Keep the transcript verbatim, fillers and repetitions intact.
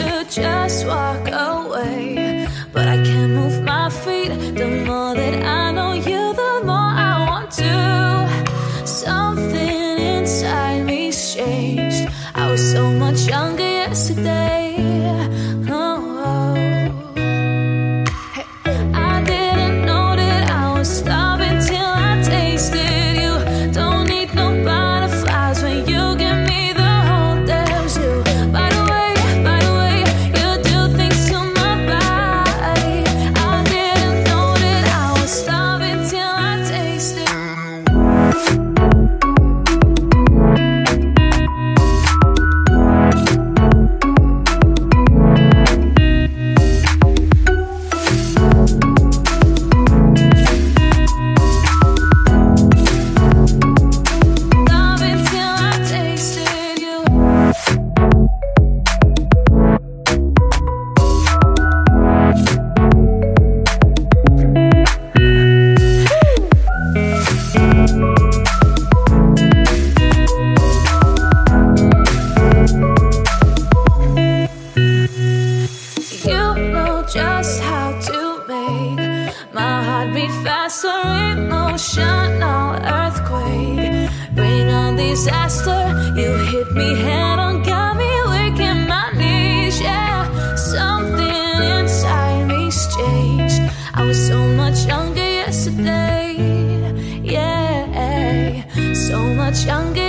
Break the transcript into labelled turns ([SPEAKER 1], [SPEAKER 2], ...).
[SPEAKER 1] to just walk away, but I can't move my feet. The more that I know you, the more I want to. Something inside me's changed. I was so much younger yesterday. Oh, oh. Hey. I didn't know that I was starving till I tasted you. Don't need no butterflies when you give me the whole damn zoo. By the way, by the way, you do things to my body. I didn't know that I was starving till I tasted you. Just how to make my heart beat faster. Emotional earthquake, bring on disaster. You hit me head on, got me weak in my knees. Yeah, something inside me's changed. I was so much younger yesterday. Yeah, so much younger